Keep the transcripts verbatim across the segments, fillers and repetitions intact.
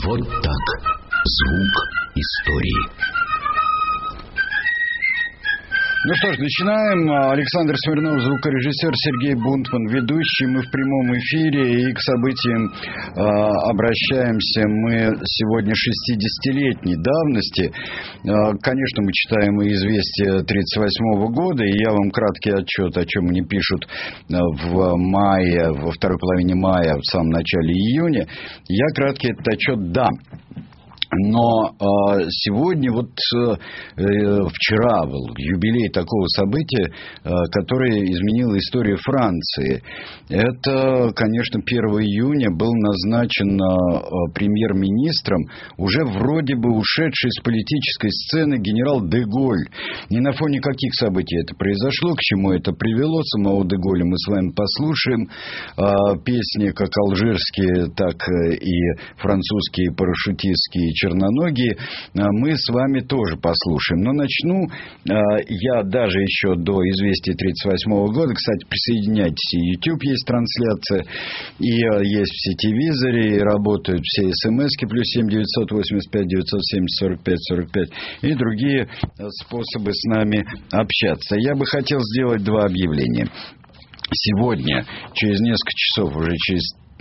Вот так. Звук истории. Ну что ж, начинаем. Александр Смирнов, звукорежиссер, Сергей Бунтман, ведущий. Мы в прямом эфире, и к событиям э, обращаемся мы сегодня шестидесятилетней давности. Э, конечно, мы читаем и известия тридцать восьмого года, и я вам краткий отчет, о чем они пишут в мае, во второй половине мая, в самом начале июня. Я краткий этот отчет дам. Но э, сегодня, вот э, вчера был юбилей такого события, э, которое изменило историю Франции. Это, конечно, первого июня был назначен э, премьер-министром уже вроде бы ушедший с политической сцены генерал де Голь. Ни на фоне каких событий это произошло, к чему это привело. Самого де Голля мы с вами послушаем. Э, песни как алжирские, так и французские, парашютистские, черноногие, мы с вами тоже послушаем. Но начну я даже еще до известий тридцать восьмого года. Кстати, присоединяйтесь, и YouTube есть трансляция, и есть в сетевизоре, и работают все смски, плюс семь девятьсот восемьдесят пять девятьсот семьдесят сорок пять сорок пять, и другие способы с нами общаться. Я бы хотел сделать два объявления. Сегодня, через несколько часов, уже через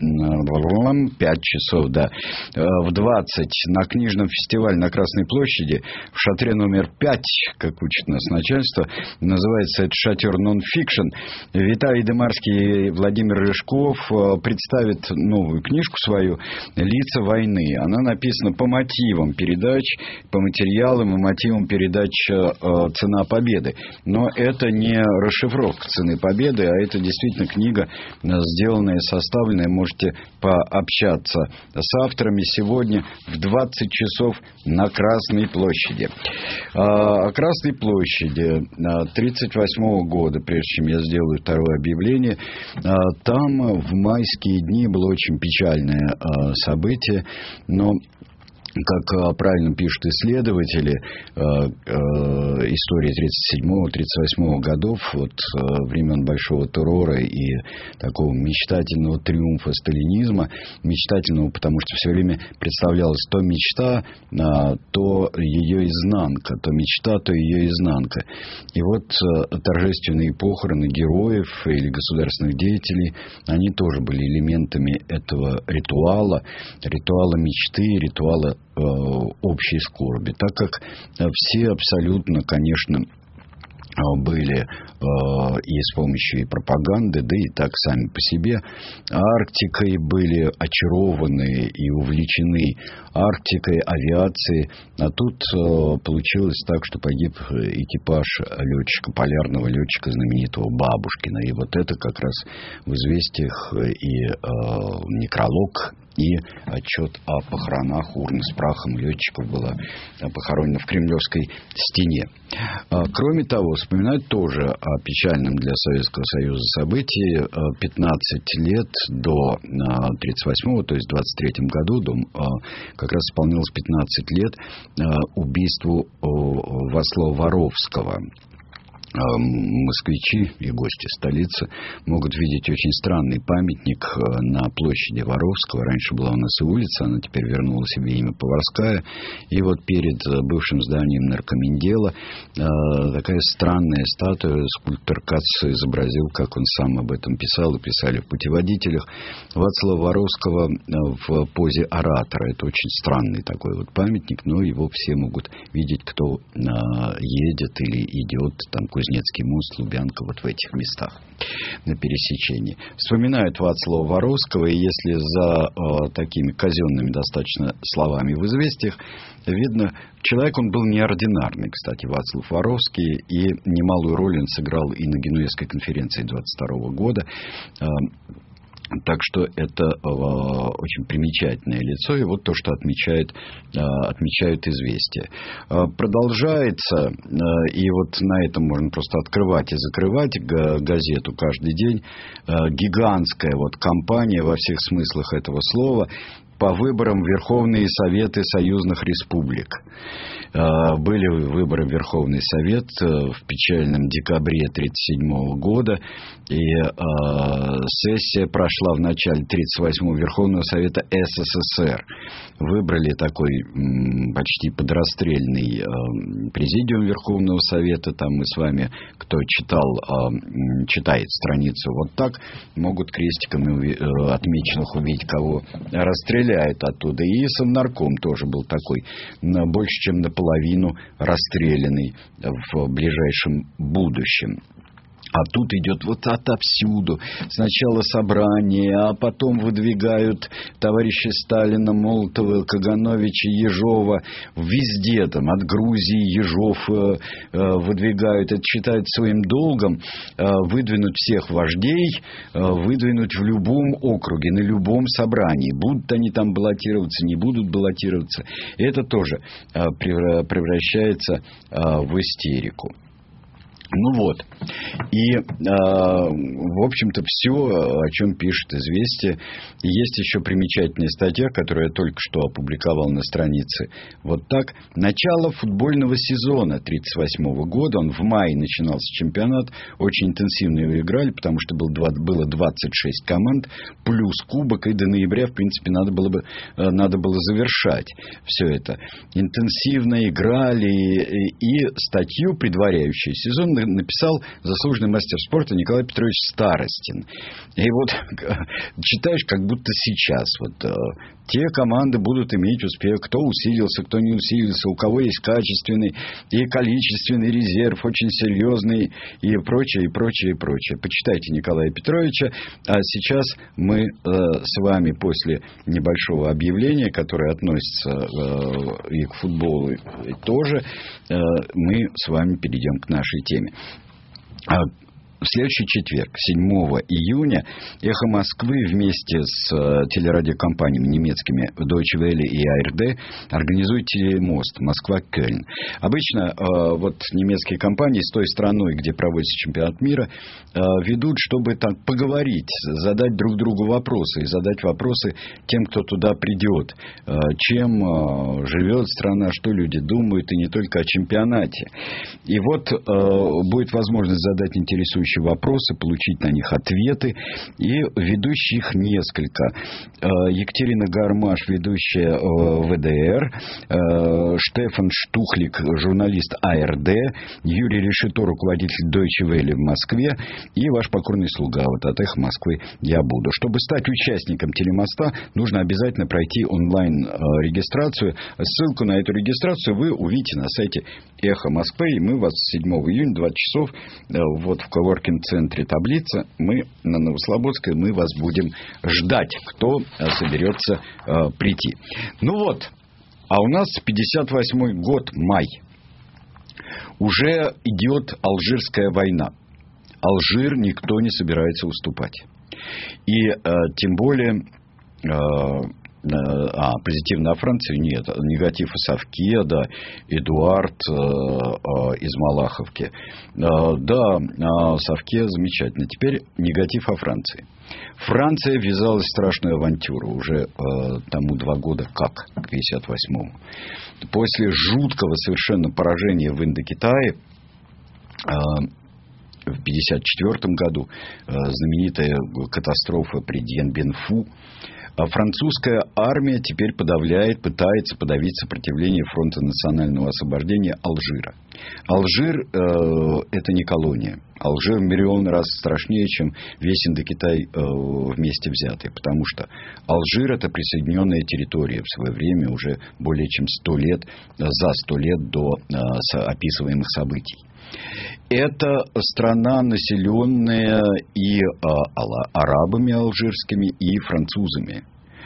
пять часов, да, в двадцать на книжном фестивале на Красной площади в шатре номер пять, как учит нас начальство, называется это шатер нон-фикшн. Виталий Демарский и Владимир Рыжков представят новую книжку свою «Лица войны». Она написана по мотивам передач, по материалам и мотивам передач «Цена победы». Но это не расшифровка «Цены победы», а это действительно книга, сделанная, составленная, можете пообщаться с авторами сегодня в двадцать часов на Красной площади. О Красной площади тридцать восьмого года, прежде чем я сделаю второе объявление, там в майские дни было очень печальное событие, но как правильно пишут исследователи, история тридцать седьмого тридцать восьмого годов, вот времен Большого террора и такого мечтательного триумфа сталинизма, мечтательного, потому что все время представлялась то мечта, то ее изнанка, то мечта, то ее изнанка. И вот торжественные похороны героев или государственных деятелей, они тоже были элементами этого ритуала, ритуала мечты, ритуала общей скорби, так как все абсолютно, конечно, были э, и с помощью и пропаганды, да и так сами по себе Арктикой были очарованы и увлечены Арктикой, авиацией. А тут э, получилось так, что погиб экипаж летчика, полярного летчика знаменитого Бабушкина. И вот это как раз в известиях и э, некролог, и отчет о похоронах, урны с прахом летчиков была похоронена в Кремлевской стене. Кроме того, вспоминают тоже о печальном для Советского Союза событии. пятнадцать лет до тридцать восьмого, то есть в двадцать третьем году, до, как раз исполнилось пятнадцать лет убийству Вацлава Воровского. Москвичи и гости столицы могут видеть очень странный памятник на площади Воровского. Раньше была у нас и улица, она теперь вернула себе имя Поварская. И вот перед бывшим зданием наркомендела такая странная статуя. Скульптор Кац изобразил, как он сам об этом писал, и писали в путеводителях, Вацлава Воровского в позе оратора. Это очень странный такой вот памятник, но его все могут видеть, кто едет или идет там куда Кузнецкий мост, Лубянка, вот в этих местах на пересечении. Вспоминают Вацлава Воровского, и если за э, такими казенными достаточно словами в известиях, видно, человек он был неординарный, кстати, Вацлав Воровский, и немалую роль он сыграл и на Генуэзской конференции двадцать второго года. Э, Так что это э, очень примечательное лицо, и вот то, что отмечает, э, отмечают известия. Э, продолжается, э, и вот на этом можно просто открывать и закрывать г- газету каждый день, э, гигантская вот компания во всех смыслах этого слова по выборам в Верховные Советы союзных республик. Были выборы в Верховный Совет в печальном декабре тысяча девятьсот тридцать седьмого года, и сессия прошла в начале тридцать восьмого Верховного Совета СССР. Выбрали такой почти подрастрельный президиум Верховного Совета. Там мы с вами, кто читал, читает страницу вот так, могут крестиками отмеченных увидеть, кого расстреляют оттуда. И Совнарком тоже был такой, больше чем наполовину расстрелянный в ближайшем будущем. А тут идет вот отовсюду. Сначала собрание, а потом выдвигают товарищи Сталина, Молотова, Кагановича, Ежова. Везде там, от Грузии Ежов э, э, выдвигают. Это считают своим долгом э, выдвинуть всех вождей, э, выдвинуть в любом округе, на любом собрании. Будут они там баллотироваться, не будут баллотироваться. Это тоже э, превращается э, в истерику. Ну вот, и, э, в общем-то, все, о чем пишет «Известия». Есть еще примечательная статья, которую я только что опубликовал на странице. Вот так. Начало футбольного сезона тысяча девятьсот тридцать восьмого года. Он в мае начинался чемпионат. Очень интенсивно его играли, потому что было двадцать шесть команд, плюс кубок. И до ноября, в принципе, надо было, бы, надо было завершать все это. Интенсивно играли. И, и статью, предваряющую сезон, написал заслуженный мастер спорта Николай Петрович Старостин. И вот читаешь, как будто сейчас. Вот, э, те команды будут иметь успех. Кто усилился, кто не усилился. У кого есть качественный и количественный резерв. Очень серьезный. И прочее, и прочее, и прочее. Почитайте Николая Петровича. А сейчас мы э, с вами после небольшого объявления, которое относится э, и к футболу тоже, э, мы с вами перейдем к нашей теме. В следующий четверг, седьмого июня, «Эхо Москвы» вместе с э, телерадиокомпаниями немецкими Deutsche Welle и а эр дэ организует телемост Москва-Кёльн. Обычно э, вот немецкие компании с той страной, где проводится чемпионат мира, э, ведут, чтобы так поговорить, задать друг другу вопросы и задать вопросы тем, кто туда придет. Э, чем э, живет страна, что люди думают, и не только о чемпионате. И вот э, будет возможность задать интересующие вопросы, получить на них ответы. И ведущих несколько. Екатерина Гармаш, ведущая вэ дэ эр, Штефан Штухлик, журналист а эр дэ, Юрий Решето, руководитель Deutsche Welle в Москве, и ваш покорный слуга вот от «Эхо Москвы» я буду. Чтобы стать участником телемоста, нужно обязательно пройти онлайн-регистрацию. Ссылку на эту регистрацию вы увидите на сайте «Эхо Москвы», и мы вас седьмого июня, двадцать часов, вот в коворкинг-центре «Таблица», мы на Новослободской, мы вас будем ждать, кто соберется э, прийти. Ну вот, а у нас пятьдесят восьмой год, май. Уже идет Алжирская война. Алжир никто не собирается уступать. И э, тем более... Э, А, позитивно о Франции нет. Негатив о Совке, да, Эдуард э, э, из Малаховки. Э, да, о Совке замечательно. Теперь негатив о Франции. Франция ввязалась в страшную авантюру. Уже э, тому два года как, к пятьдесят восьмому. После жуткого совершенно поражения в Индокитае, э, в пятьдесят четвёртом году, э, знаменитая катастрофа при Дьен-Бен-Фу, французская армия теперь подавляет, пытается подавить сопротивление фронта национального освобождения Алжира. Алжир э, это не колония. Алжир в миллион раз страшнее, чем весь Индокитай э, вместе взятый. Потому что Алжир это присоединенная территория в свое время, уже более чем сто лет, за сто лет до э, описываемых событий. Это страна, населенная и а, арабами алжирскими, и французами.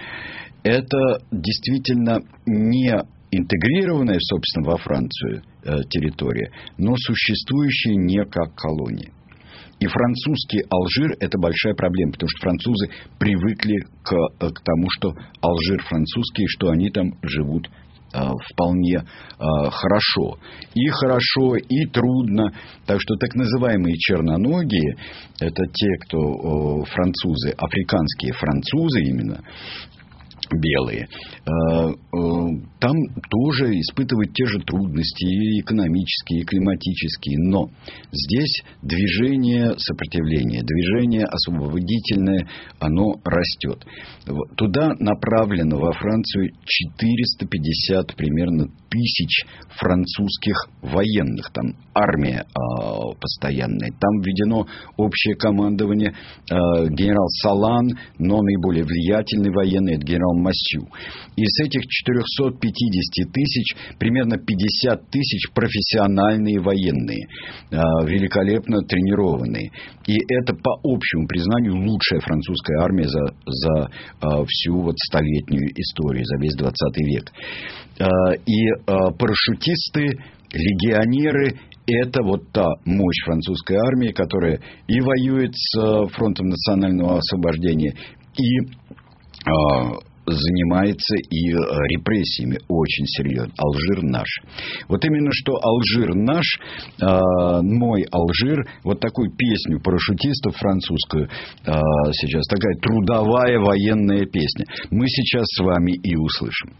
Это действительно не интегрированная, собственно, во Францию э, территория, но существующая не как колония. И французский Алжир – это большая проблема, потому что французы привыкли к, к тому, что Алжир французский, что они там живут вполне э, хорошо. И хорошо, и трудно. Так что так называемые черноногие, это те, кто э, французы, африканские французы именно, белые, там тоже испытывают те же трудности, и экономические, и климатические. Но здесь движение сопротивления, движение освободительное, оно растет. Туда направлено во Францию четыреста пятьдесят примерно тысяч французских военных. Там армия э, постоянная. Там введено общее командование. Э, генерал Салан, но наиболее влиятельный военный, это генерал Массю. Из этих четырехсот пятидесяти тысяч примерно пятьдесят тысяч профессиональные военные, э, великолепно тренированные. И это, по общему признанию, лучшая французская армия за, за э, всю вот столетнюю историю, за весь двадцатый век. Э, и э, парашютисты, легионеры — это вот та мощь французской армии, которая и воюет с Фронтом национального освобождения, и э, занимается и репрессиями очень серьезно. Алжир наш. Вот именно что Алжир наш, э, мой Алжир, вот такую песню парашютистов французскую э, сейчас, такая трудовая военная песня, мы сейчас с вами и услышим.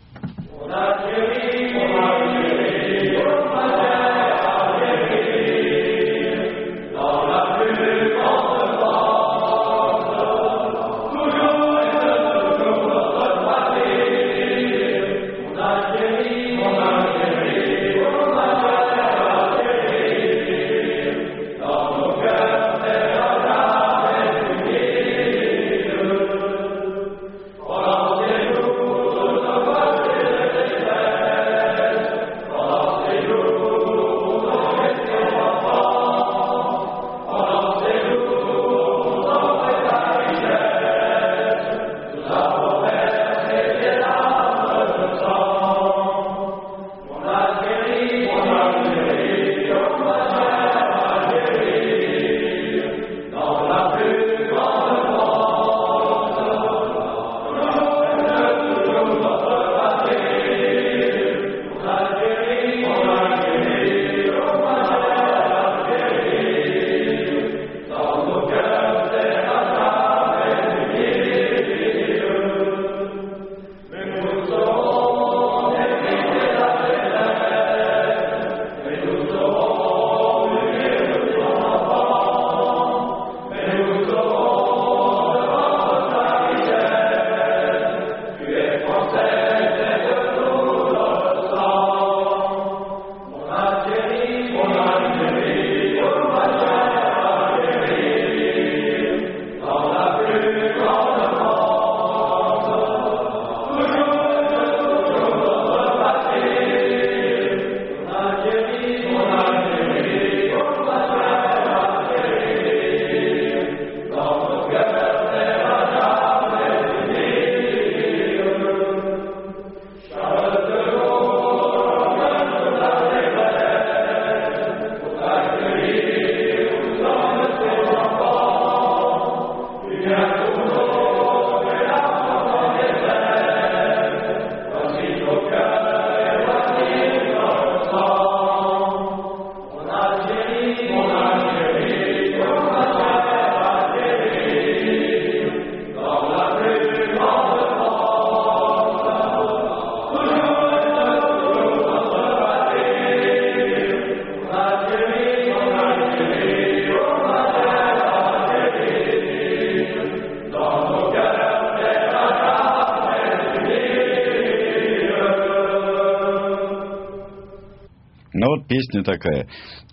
Ну вот песня такая,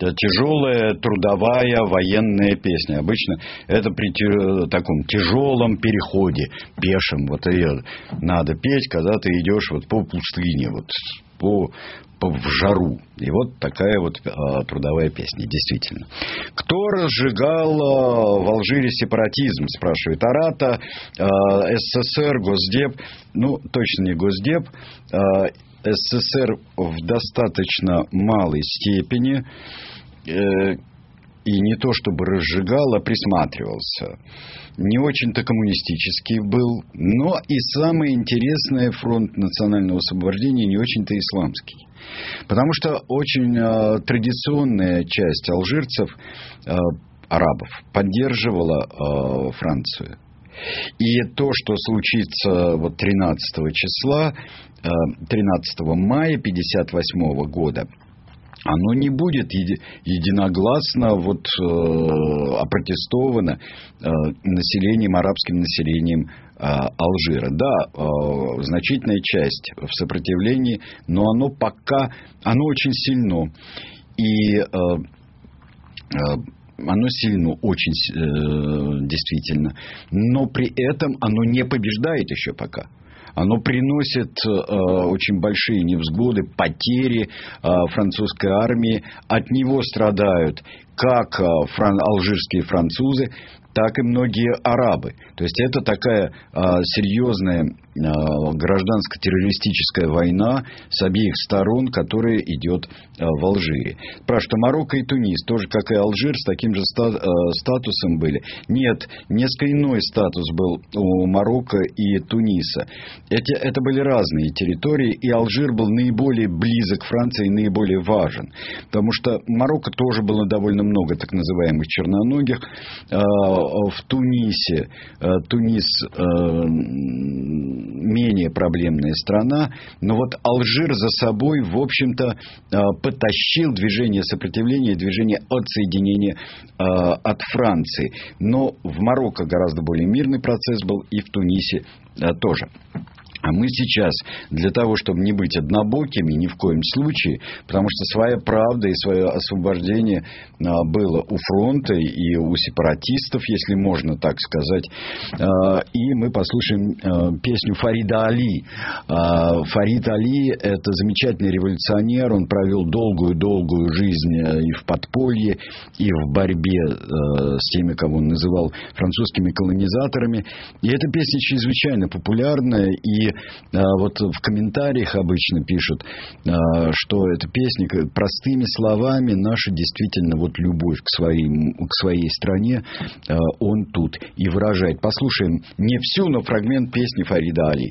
тяжелая трудовая военная песня. Обычно это при таком тяжелом переходе, пешем, вот ее надо петь, когда ты идешь вот по пустыне, вот по, по в жару. И вот такая вот а, трудовая песня, действительно. Кто разжигал а, в Алжире сепаратизм, спрашивает Арата. а, СССР, Госдеп, ну точно не Госдеп. а, СССР в достаточно малой степени, э, и не то чтобы разжигал, а присматривался. Не очень-то коммунистический был, но и самое интересное, фронт национального освобождения не очень-то исламский. Потому что очень э, традиционная часть алжирцев, э, арабов, поддерживала э, Францию. И то, что случится вот тринадцатого числа, тринадцатого мая пятьдесят восьмого года, оно не будет еди, единогласно вот, э, опротестовано э, населением, арабским населением э, Алжира. Да, э, значительная часть в сопротивлении, но оно пока, оно очень сильно. И э, э, оно сильно, очень э, действительно. Но при этом оно не побеждает еще пока. Оно приносит э, очень большие невзгоды, потери э, французской армии. От него страдают как э, фран- алжирские французы, так и многие арабы. То есть это такая э, серьезная э, гражданско-террористическая война с обеих сторон, которая идет э, в Алжире. Про что Марокко и Тунис, тоже как и Алжир, с таким же ста- э, статусом были. Нет, несколько иной статус был у Марокко и Туниса. Эти, это были разные территории, и Алжир был наиболее близок к Франции и наиболее важен. Потому что Марокко тоже было довольно много так называемых черноногих. Э, в Тунисе, э, Тунис э, менее проблемная страна, но вот Алжир за собой, в общем-то, э, потащил движение сопротивления, движение отсоединения э, от Франции. Но в Марокко гораздо более мирный процесс был, и в Тунисе э, тоже. А мы сейчас, для того, чтобы не быть однобокими, ни в коем случае, потому что своя правда и свое освобождение а, было у фронта и у сепаратистов, если можно так сказать. А, и мы послушаем а, песню Фарида Али. А, Фарид Али – это замечательный революционер. Он провел долгую-долгую жизнь и в подполье, и в борьбе а, с теми, кого он называл французскими колонизаторами. И эта песня чрезвычайно популярная, и а, вот в комментариях обычно пишут, а, что эта песня простыми словами наша действительно вот любовь к своей, к своей стране а, он тут и выражает. Послушаем не всю, но фрагмент песни Фарида Али.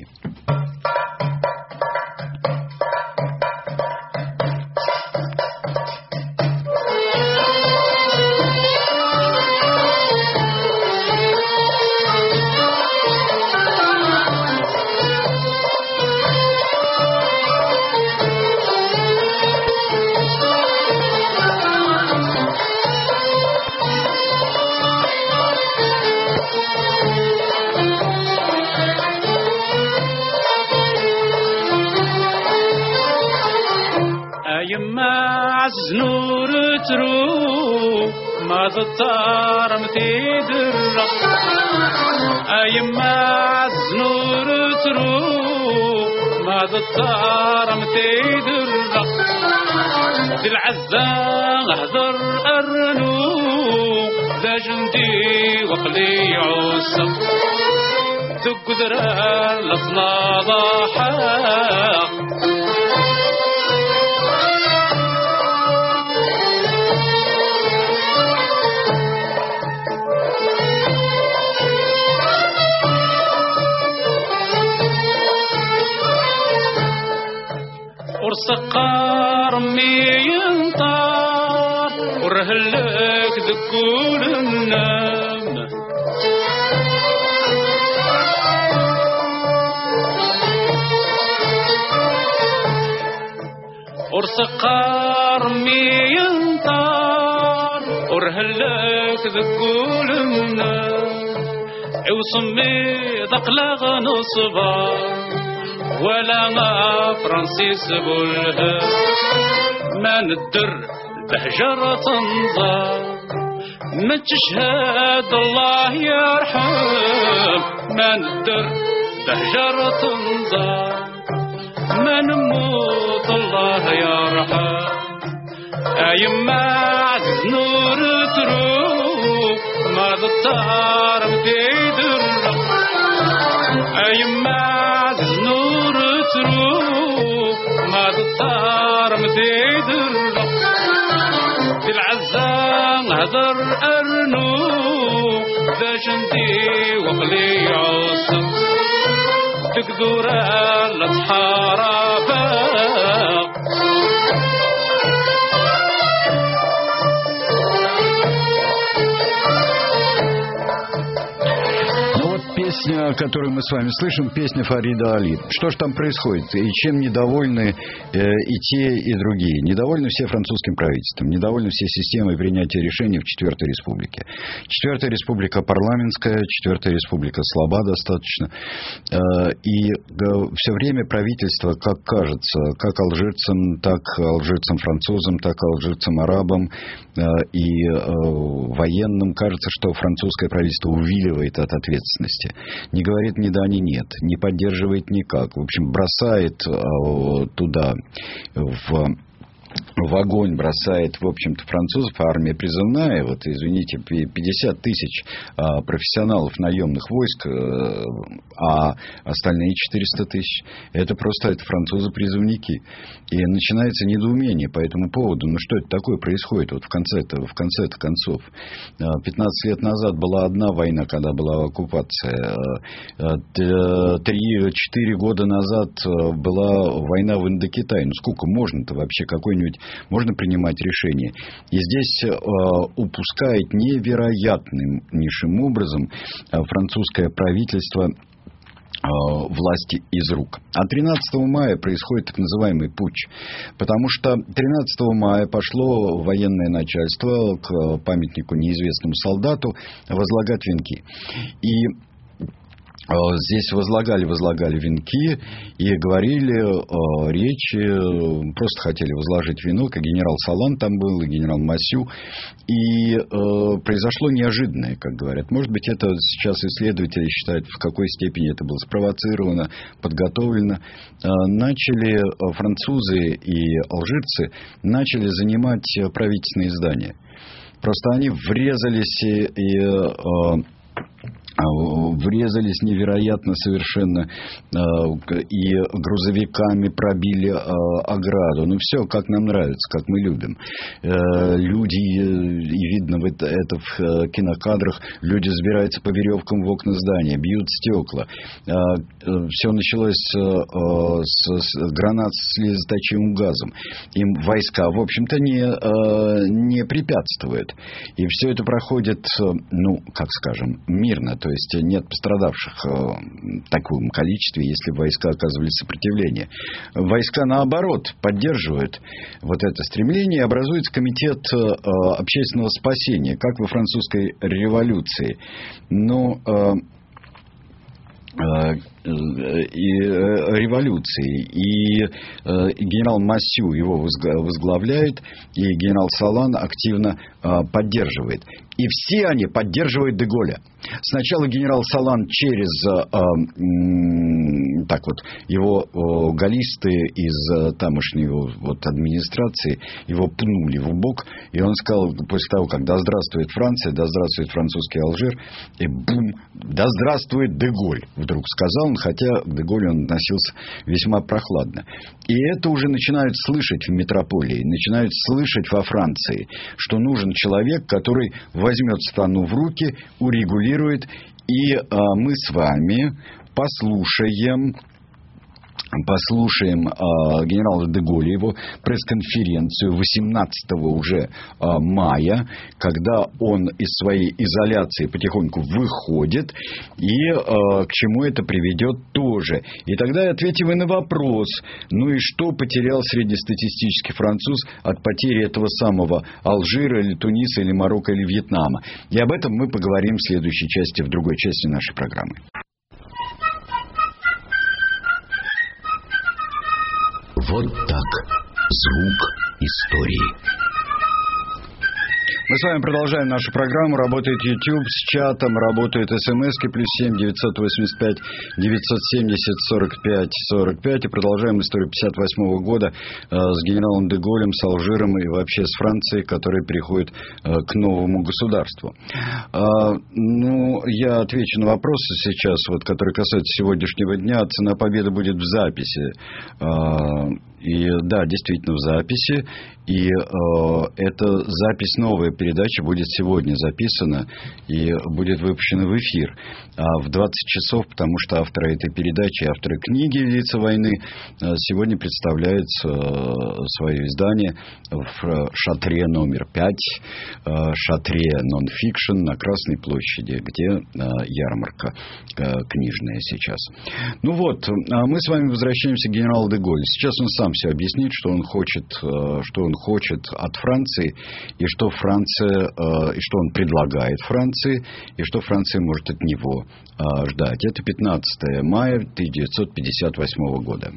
نور ترو ما تطار متيدر أيما نور ترو ما تطار متيدر دي العزة هدر أرنو ذا جندي وقلي عوسى تقدر لطنا ضحى ورسقار مينطار ورهلك ذكور النام ورسقار مينطار ورهلك ذكور النام وصمي ضقلغ نصبار ولا ما فرنسيس بولها ما ندر بهجرة تنظر ما تشهد الله يرحم ما ندر بهجرة تنظر ما نموت الله يرحم أيما عز نور تروح ما ضطار بتيدر أيما ما تطار متيدر في العزة هدر أرنو ذا جندي وقلي عصر تقدر الأصحارة песня, которую мы с вами слышим, песня Фарида Али. Что же там происходит? И чем недовольны э, и те, и другие? Недовольны все французским правительством, недовольны все системой принятия решений в Четвертой Республике. Четвертая Республика парламентская, Четвертая Республика слаба достаточно. Э, и э, все время правительство, как кажется, как алжирцам, так алжирцам французам, так алжирцам арабам э, и э, военным, кажется, что французское правительство увиливает от ответственности. Не говорит ни да, ни нет. Не поддерживает никак. В общем, бросает э, туда, в... в огонь бросает, в общем-то, французов, армия призывная, вот, извините, пятьдесят тысяч а, профессионалов наемных войск, а остальные четыреста тысяч, это просто это французы-призывники. И начинается недоумение по этому поводу. Ну, что это такое происходит вот в конце-то, в конце-то концов? пятнадцать лет назад была одна война, когда была оккупация. три-четыре года назад была война в Индокитае. Ну, сколько можно-то вообще какой-нибудь можно принимать решения. И здесь э, упускает невероятнейшим образом э, французское правительство э, власти из рук. А тринадцатого мая происходит так называемый путч. Потому что тринадцатого мая пошло военное начальство к памятнику неизвестному солдату возлагать венки. И здесь возлагали, возлагали венки и говорили э, речи, просто хотели возложить венок, и генерал Салан там был, и генерал Массю. И э, произошло неожиданное, как говорят. Может быть, это сейчас исследователи считают, в какой степени это было спровоцировано, подготовлено. Э, начали французы и алжирцы начали занимать правительственные здания. Просто они врезались и... и э, врезались невероятно совершенно и грузовиками пробили ограду. Ну, все, как нам нравится, как мы любим. Люди, и видно это в кинокадрах, люди забираются по веревкам в окна здания, бьют стекла. Все началось с гранат с слезоточивым газом. Им войска, в общем-то, не, не препятствуют. И все это проходит, ну, как скажем, мирно. То есть нет пострадавших в таком количестве, если войска оказывали сопротивление. Войска, наоборот, поддерживают вот это стремление. Образуется комитет общественного спасения, как во французской революции. Но... и революции. И э, генерал Массю его возглавляет, и генерал Салан активно э, поддерживает. И все они поддерживают де Голля. Сначала генерал Салан через э, э, так вот, его э, галлисты из э, тамошней вот, администрации его пнули в бок, и он сказал, после того, как да здравствует Франция, да здравствует французский Алжир, и бум, да здравствует де Голль, вдруг сказал он, хотя к де Голлю он относился весьма прохладно. И это уже начинают слышать в метрополии, начинают слышать во Франции, что нужен человек, который возьмет страну в руки, урегулирует, и а, мы с вами послушаем... Послушаем э, генерала де Голля, его пресс-конференцию восемнадцатого уже э, мая, когда он из своей изоляции потихоньку выходит, и э, к чему это приведет тоже. И тогда ответим и на вопрос, ну и что потерял среднестатистический француз от потери этого самого Алжира, или Туниса, или Марокко, или Вьетнама. И об этом мы поговорим в следующей части, в другой части нашей программы. Вот так. Звук истории. Мы с вами продолжаем нашу программу. Работает YouTube с чатом, работают смски плюс семь девятьсот восемьдесят пять девятьсот семьдесят сорок пять сорок пять. И продолжаем историю пятьдесят восьмого года э, с генералом де Голлем, с Алжиром и вообще с Францией, которые переходят э, к новому государству. Э, ну, я отвечу на вопросы сейчас, вот, которые касаются сегодняшнего дня. Цена победы будет в записи. Э, И да, действительно в записи. И э, эта запись, новая передача будет сегодня записана и будет выпущена в эфир а в двадцать часов, потому что авторы этой передачи, авторы книги «Лица войны» сегодня представляют э, свое издание в шатре номер пять, э, шатре нон-фикшн на Красной площади, где э, ярмарка э, книжная сейчас. Ну вот, мы с вами возвращаемся к генералу де Голлю. Сейчас он сам все объяснит, что он хочет, э, что он хочет от Франции, и что Франция, э, и что он предлагает Франции, и что Франция может от него э, ждать. Это пятнадцатое мая тысяча девятьсот пятьдесят восьмого года.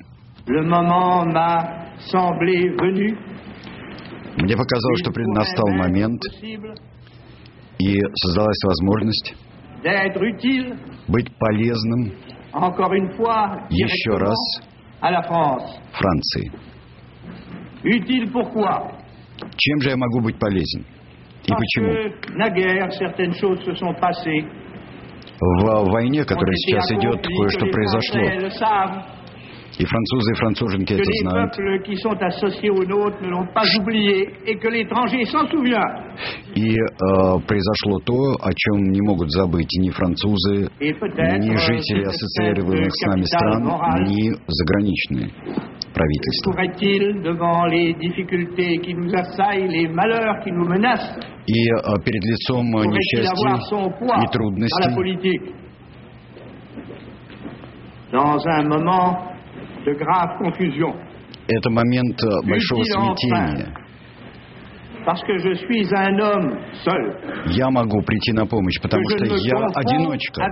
Мне показалось, что настал момент, и создалась возможность быть полезным еще раз Франции. Чем же я могу быть полезен? И почему? В войне, которая сейчас идет, кое-что произошло. И французы и француженки это знают. И э, произошло то, о чем не могут забыть ни французы, ни жители ассоциированных с нами стран, ни заграничные правительства. И э, перед лицом несчастья и трудностей, это момент большого смятения. Я могу прийти на помощь, потому что я одиночка.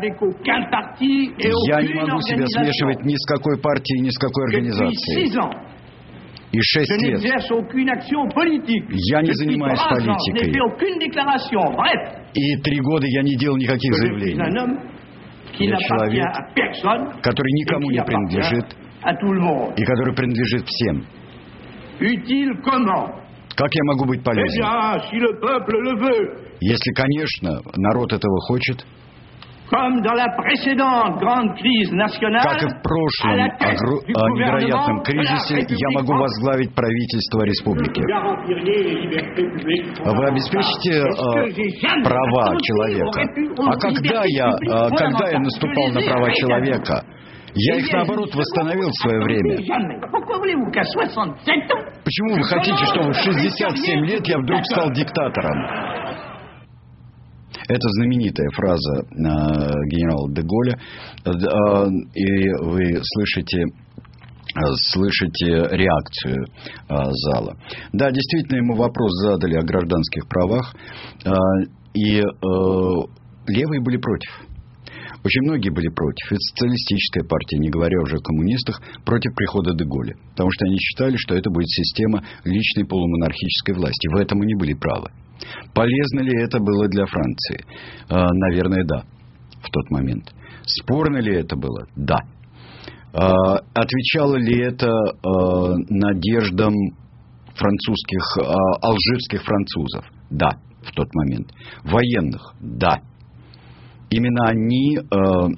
Я не могу себя смешивать ни с какой партией, ни с какой организацией. И шесть лет я не занимаюсь политикой. И три года я не делал никаких заявлений. Я человек, который никому не принадлежит, и который принадлежит всем. Как я могу быть полезен? Если, конечно, народ этого хочет. Как и в прошлом невероятном кризисе, я могу возглавить правительство республики. Вы обеспечите э, права человека. А когда я, э, когда я наступал на права человека? Я их, наоборот, восстановил в свое время. Почему вы хотите, чтобы в шестьдесят семь лет я вдруг стал диктатором? Это знаменитая фраза э, генерала де Голля. Э, и вы слышите, э, слышите реакцию э, зала. Да, действительно, ему вопрос задали о гражданских правах. Э, и э, левые были против. Очень многие были против. И социалистическая партия, не говоря уже о коммунистах, против прихода де Голля. Потому что они считали, что это будет система личной полумонархической власти. В этом они были правы. Полезно ли это было для Франции? Э, наверное, да. В тот момент. Спорно ли это было? Да. Э, отвечало ли это э, надеждам французских, э, алжирских французов? Да, в тот момент. Военных? Да. Именно они, э,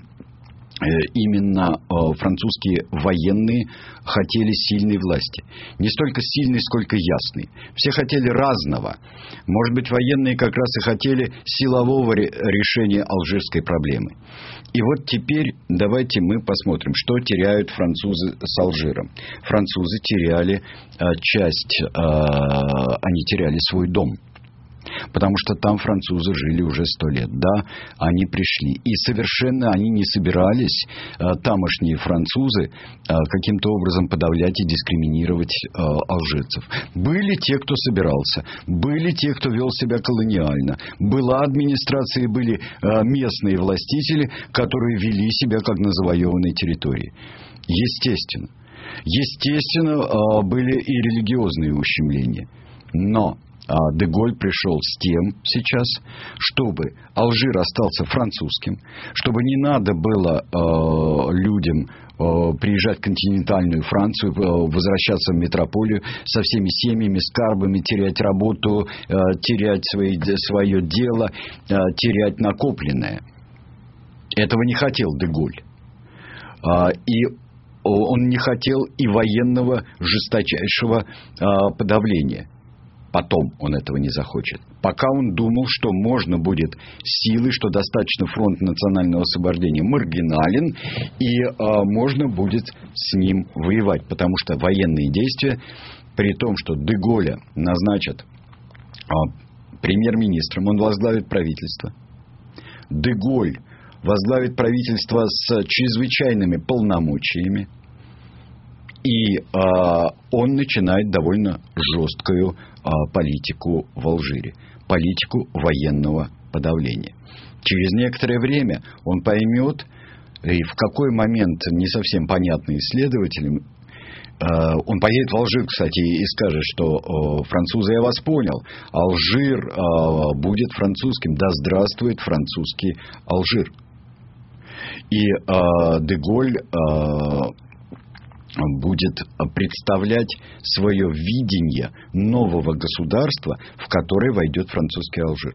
именно э, французские военные хотели сильной власти. Не столько сильной, сколько ясной. Все хотели разного. Может быть, военные как раз и хотели силового решения алжирской проблемы. И вот теперь давайте мы посмотрим, что теряют французы с Алжиром. Французы теряли э, часть, э, они теряли свой дом. Потому что там французы жили уже сто лет. Да, они пришли. И совершенно они не собирались, э, тамошние французы, э, каким-то образом подавлять и дискриминировать э, алжирцев. Были те, кто собирался. Были те, кто вел себя колониально. Была администрация, были э, местные властители, которые вели себя как на завоеванной территории. Естественно. Естественно, э, были и религиозные ущемления. Но де Голль пришел с тем сейчас, чтобы Алжир остался французским, чтобы не надо было э, людям э, приезжать в континентальную Францию, э, возвращаться в метрополию со всеми семьями, скарбами, терять работу, э, терять свои, свое дело, э, терять накопленное. Этого не хотел де Голль. Э, и он не хотел и военного жесточайшего подавления. Потом он этого не захочет. Пока он думал, что можно будет силой, что достаточно фронт национального освобождения маргинален, и а, можно будет с ним воевать. Потому что военные действия, при том, что де-Голля назначат а, премьер-министром, он возглавит правительство. де-Голль возглавит правительство с чрезвычайными полномочиями. И э, он начинает довольно жесткую э, политику в Алжире. Политику военного подавления. Через некоторое время он поймет, и в какой момент, не совсем понятно исследователям, э, он поедет в Алжир, кстати, и скажет, что э, французы, я вас понял, Алжир э, будет французским. Да здравствует французский Алжир. И э, де-Голль... Э, будет представлять свое видение нового государства, в которое войдет французский Алжир.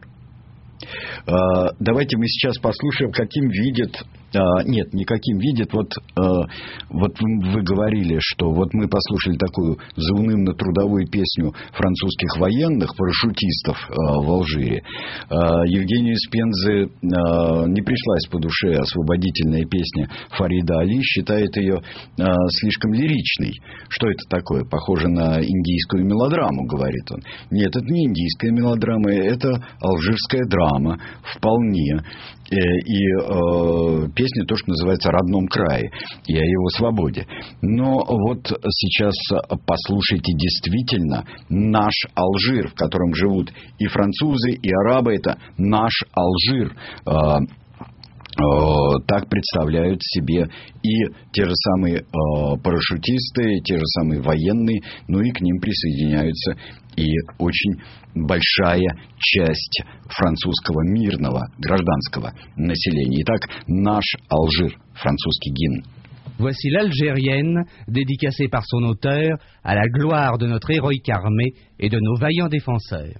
Давайте мы сейчас послушаем, каким видит... Нет, не каким видит. Вот, вот вы говорили, что вот мы послушали такую заунывно-трудовую песню французских военных, парашютистов в Алжире. Евгению из Пензы не пришлась по душе освободительная песня Фарида Али, считает ее слишком лиричной. Что это такое? Похоже на индийскую мелодраму, говорит он. Нет, это не индийская мелодрама, это алжирская драма, вполне. И, и э, песня то, что называется «О родном крае» и о его свободе. Но вот сейчас послушайте действительно наш Алжир, в котором живут и французы, и арабы. Это наш Алжир. Э, Так представляют себе и те же самые э, парашютисты, те же самые военные, ну и к ним присоединяются и очень большая часть французского мирного, гражданского населения. Итак, наш Алжир, французский гимн. Voici l'Algérienne, dédicacée par son auteur à la gloire de notre héroïque armée et de nos vaillants défenseurs.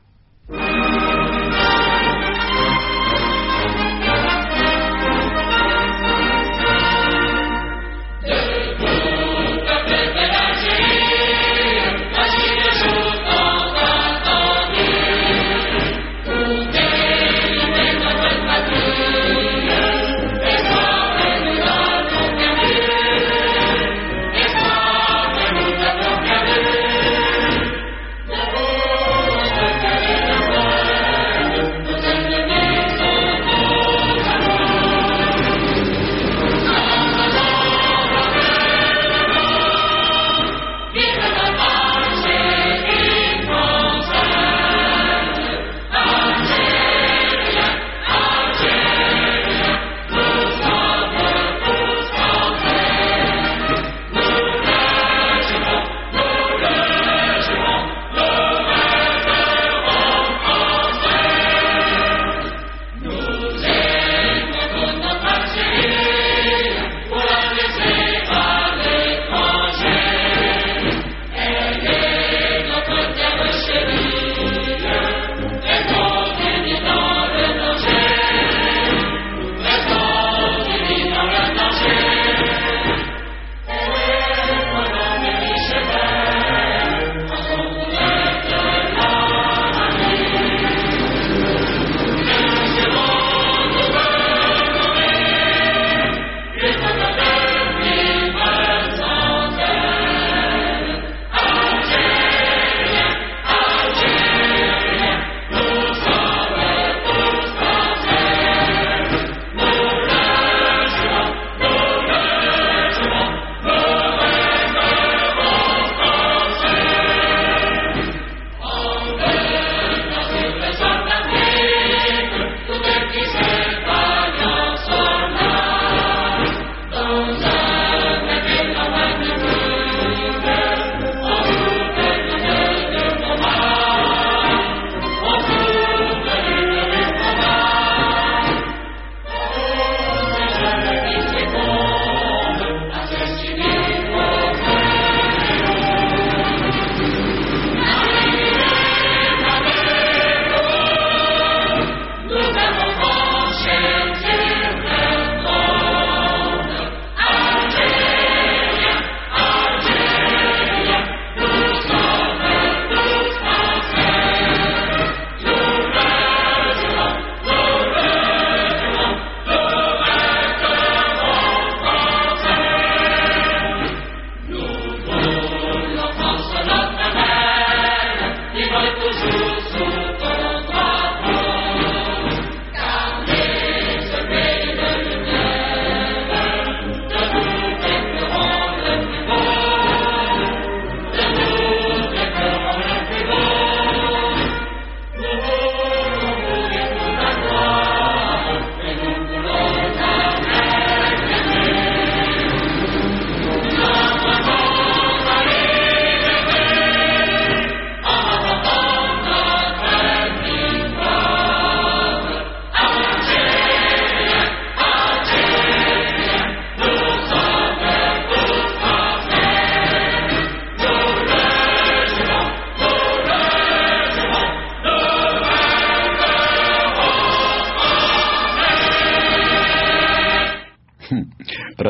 Yeah.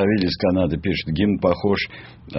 Равиль из Канады пишет, гимн похож э,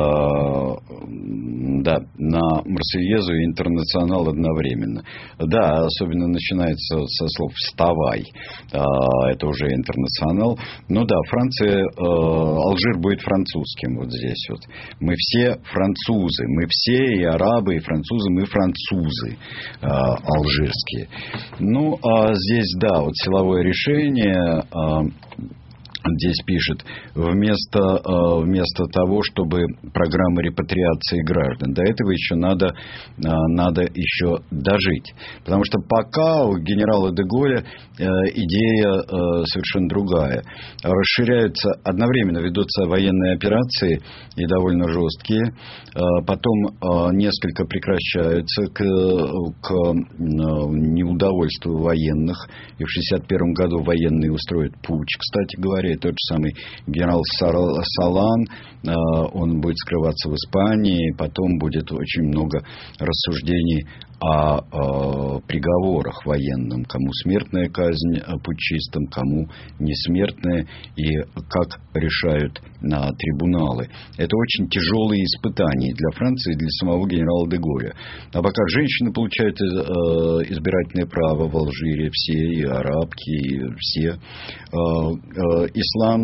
да, на Марсельезу и Интернационал одновременно. Да, особенно начинается со слов «вставай». Э, это уже Интернационал. Ну да, Франция, э, Алжир будет французским вот здесь вот. Мы все французы. Мы все и арабы, и французы. Мы французы э, алжирские. Ну, а здесь, да, вот силовое решение... Э, Здесь пишет, вместо, вместо того, чтобы программа репатриации граждан, до этого еще надо, надо еще дожить. Потому что пока у генерала де Голля идея совершенно другая. Расширяются, одновременно ведутся военные операции, и довольно жесткие. Потом несколько прекращаются к, к неудовольствию военных. И в шестьдесят первом году военные устроят путч, кстати говоря. Тот же самый генерал Солан, он будет скрываться в Испании, потом будет очень много рассуждений о, о приговорах военным, кому смертная казнь путчистам, кому несмертная, и как решают на трибуналы. Это очень тяжелые испытания для Франции и для самого генерала де Голля. А пока женщины получают избирательное право в Алжире, все, и арабки, и все, ислам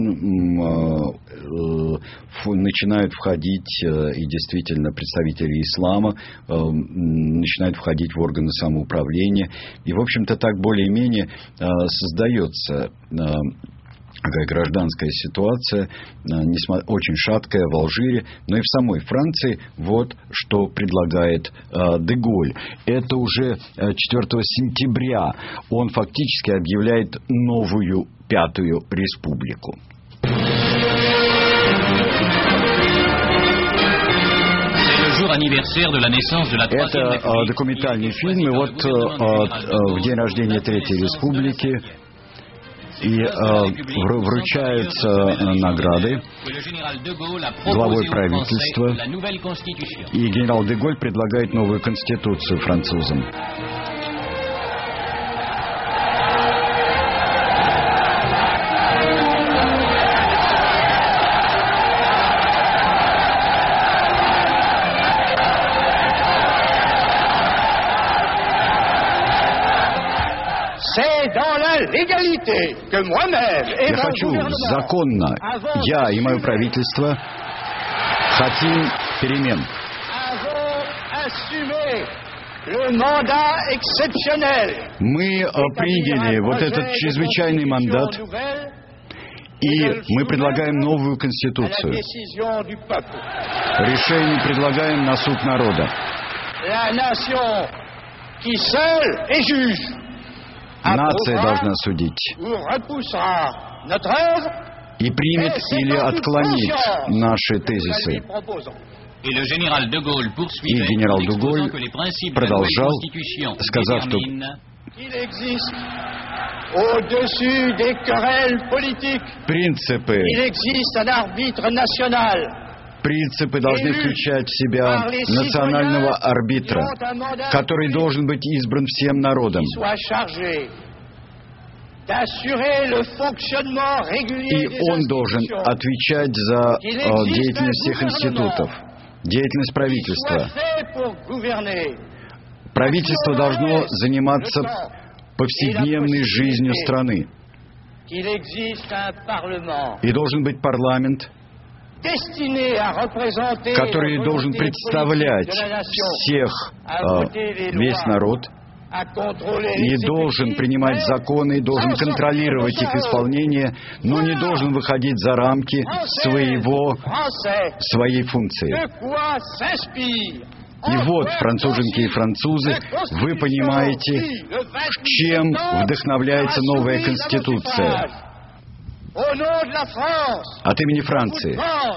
начинают входить, и действительно представители ислама начинают входить в органы самоуправления. И, в общем-то, так более-менее создается такая гражданская ситуация, очень шаткая в Алжире, но и в самой Франции. Вот что предлагает де Голль. Это уже четвёртого сентября он фактически объявляет новую Пятую Республику. Это э, документальный фильм, и вот э, э, в день рождения Третьей Республики и э, вручаются награды главой правительства, и генерал де Голль предлагает новую конституцию французам. Я хочу законно, я и мое правительство хотим перемен. Мы приняли вот этот чрезвычайный мандат, и мы предлагаем новую конституцию. Решение предлагаем на суд народа. Нация должна судить и примет или отклонит наши тезисы. И генерал де Голль продолжал, сказав, что принципы, принципы должны включать в себя национального арбитра, который должен быть избран всем народом. И он должен отвечать за э, деятельность всех институтов, деятельность правительства. Правительство должно заниматься повседневной жизнью страны. И должен быть парламент, который должен представлять всех, э, весь народ, и должен принимать законы, должен контролировать их исполнение, но не должен выходить за рамки своего, своей функции. И вот, француженки и французы, вы понимаете, чем вдохновляется новая Конституция. От имени Франции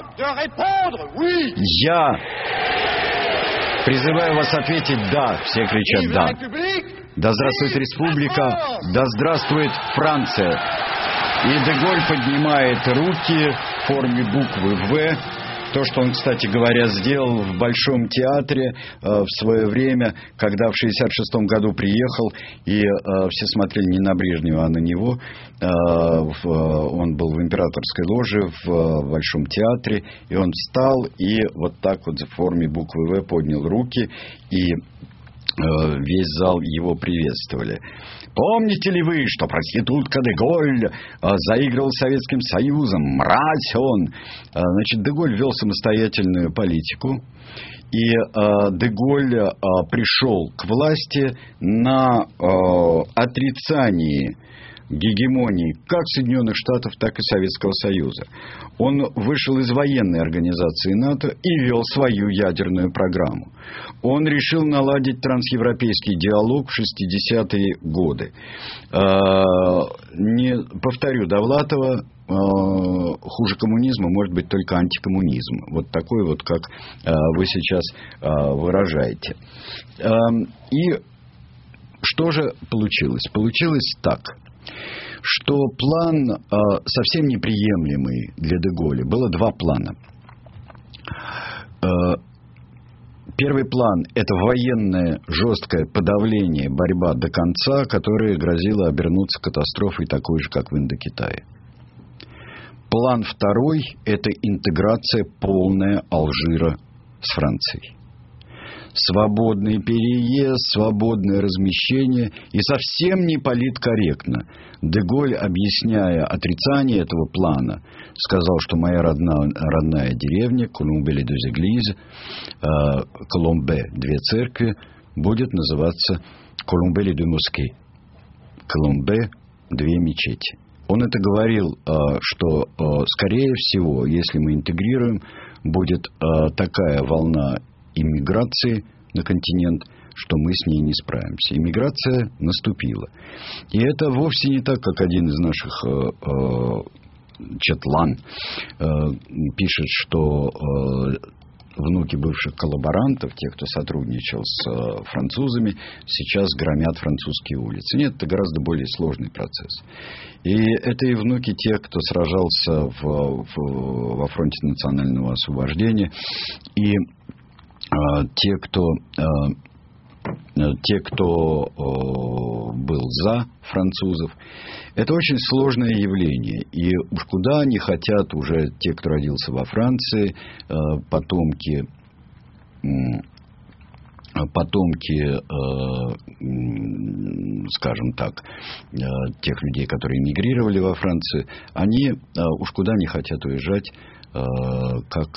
я призываю вас ответить «да». Все кричат «да». Да здравствует республика, да здравствует Франция. И де Голль поднимает руки в форме буквы «В» То, что он, кстати говоря, сделал в Большом театре э, в свое время, когда в шестьдесят шестом году приехал, и э, все смотрели не на Брежнева, а на него. Э, в, он был в императорской ложе в э, Большом театре, и он встал и вот так вот в форме буквы «В» поднял руки, и э, весь зал его приветствовали. Помните ли вы, что проститутка Деголь а, заигрывал с Советским Союзом? Мразь он! А, значит, Деголь вел самостоятельную политику. И а, Деголь а, пришел к власти на а, отрицании гегемонии как Соединенных Штатов, так и Советского Союза. Он вышел из военной организации НАТО и вел свою ядерную программу. Он решил наладить трансевропейский диалог в шестидесятые годы. Не повторю Довлатова, хуже коммунизма может быть только антикоммунизм. Вот такой вот, как вы сейчас выражаете. И что же получилось? Получилось так, что план э, совсем неприемлемый для Деголя. Было два плана. Э, первый план – это военное жесткое подавление, борьба до конца, которая грозила обернуться катастрофой такой же, как в Индокитае. План второй – это интеграция полная Алжира с Францией. Свободный переезд, свободное размещение. И совсем не политкорректно. Деголь, объясняя отрицание этого плана, сказал, что моя родная, родная деревня, Колумбе-ле-deux-Églises, Коломбе, две церкви, будет называться Колумбе-ле-deux-Mosquées, Коломбе, две мечети. Он это говорил, что, скорее всего, если мы интегрируем, будет такая волна иммиграции на континент, что мы с ней не справимся. Иммиграция наступила. И это вовсе не так, как один из наших э, э, Четлан э, пишет, что э, внуки бывших коллаборантов, те, кто сотрудничал с э, французами, сейчас громят французские улицы. Нет, это гораздо более сложный процесс. И это и внуки тех, кто сражался в, в, во фронте национального освобождения, и Те, кто, те, кто был за французов, это очень сложное явление. И уж куда они хотят уже те, кто родился во Франции, потомки, потомки, скажем так, тех людей, которые эмигрировали во Францию, они уж куда не хотят уезжать, как...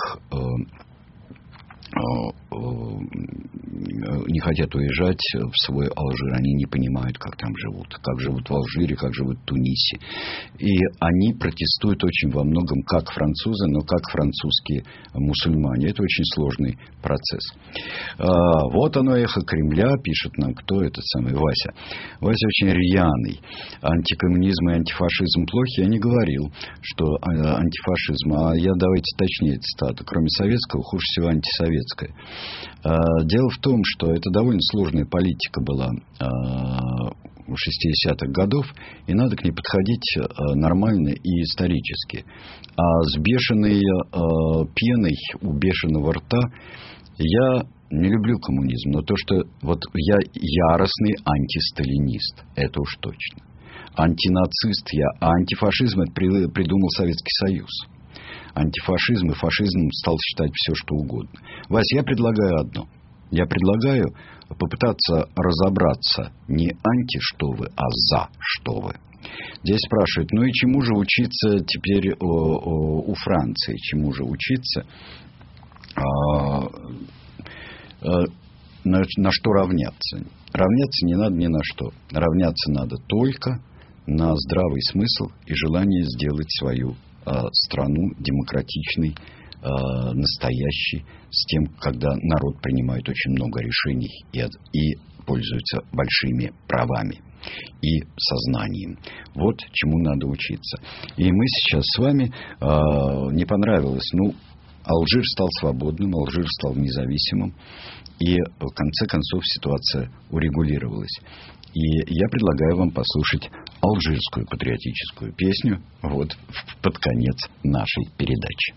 не хотят уезжать в свой Алжир. Они не понимают, как там живут. Как живут в Алжире, как живут в Тунисе. И они протестуют очень во многом как французы, но как французские мусульмане. Это очень сложный процесс. Вот оно, эхо Кремля, пишет нам, кто этот самый Вася. Вася очень рьяный. Антикоммунизм и антифашизм плохи. Я не говорил, что антифашизм. А я, давайте точнее цитату. Кроме советского, хуже всего антисоветского. Дело в том, что это довольно сложная политика была в шестидесятых годов, и надо к ней подходить нормально и исторически. А с бешеной пеной у бешеного рта я не люблю коммунизм, но то, что вот я яростный антисталинист, это уж точно. Антинацист я, а антифашизм это придумал Советский Союз. Антифашизм и фашизм стал считать все, что угодно. Вась, я предлагаю одно. Я предлагаю попытаться разобраться не анти что вы, а за что вы. Здесь спрашивают, ну и чему же учиться теперь о, о, у Франции? Чему же учиться? А, а, на, на что равняться? Равняться не надо ни на что. Равняться надо только на здравый смысл и желание сделать свою страну демократичной, настоящей, с тем, когда народ принимает очень много решений и, и пользуется большими правами и сознанием. Вот чему надо учиться. И мы сейчас с вами, не понравилось, ну, Алжир стал свободным, Алжир стал независимым, и в конце концов ситуация урегулировалась. И я предлагаю вам послушать алжирскую патриотическую песню вот под конец нашей передачи.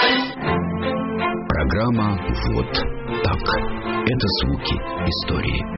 Программа «Вот так». Это звуки истории.